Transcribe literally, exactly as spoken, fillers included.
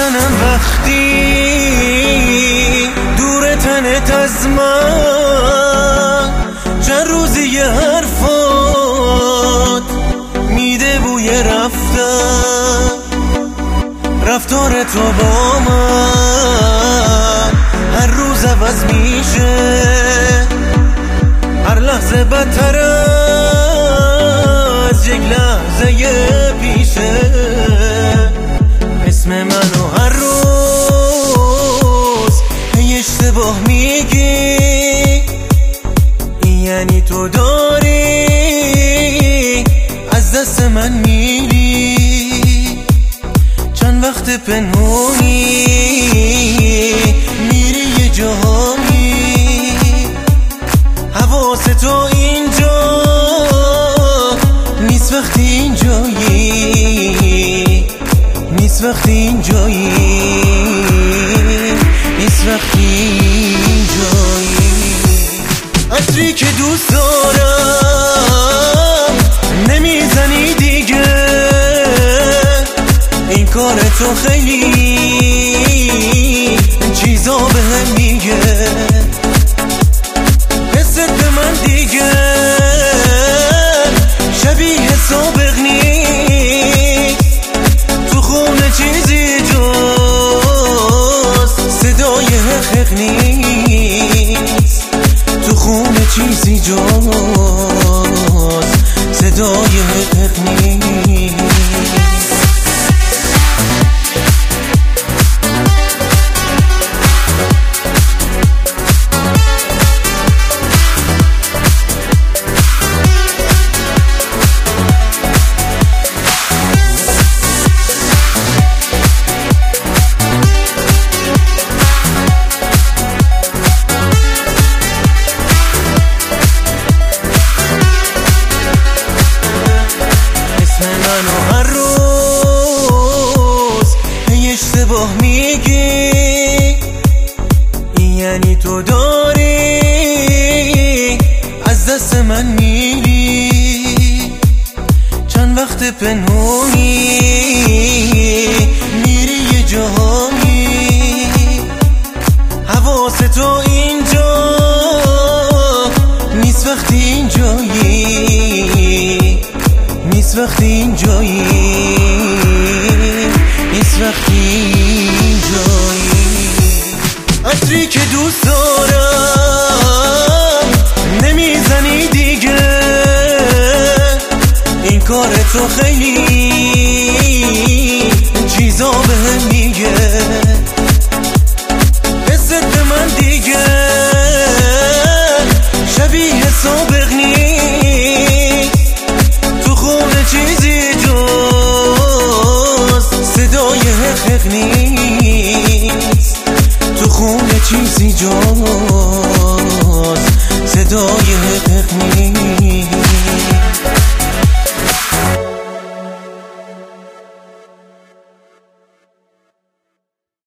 منم وقتی دور تنت از من، چند روزی یه حرفات میده بوی رفتن، رفتار تو با من هر روز عوض میشه، هر لحظه بدتر از یک لحظه پیشه. اسم منو هر روز هی اشتباه میگی، یعنی تو داری از دست من میری، چند وقت پنهونی میری یه جایی، حواس تو اینجا نیست وقتی اینجایی، نیست وقتی اینجایی، نیست وقتی اینجایی. عطری که دوست دارم نمیزنی دیگه، این کار تو خیلی چیزا بهم میگه، حست به من دیگه شبیه سابق نیست، تو خونه چیزی جز صدای حقیق نیست، تو خونه چیزی جز صدای حقیق نیست. منو هر روز هی اشتباه میگی، یعنی تو داری از دست من میری، چند وقت پنهونی میری یه جایی، حواس تو اینجا نیست وقتی اینجایی، نیست وقتی اینجایی، نیست وقتی اینجایی. عطری که دوست دارم نمیزنی دیگه، این کار تو خیلی چیزا بهم میگه، حست به من دیگه شبیه سابق نیست، تو خونه چیزی جز صدای حقیق نیست، تو خونه چیزی جز صدای حقیق نیست.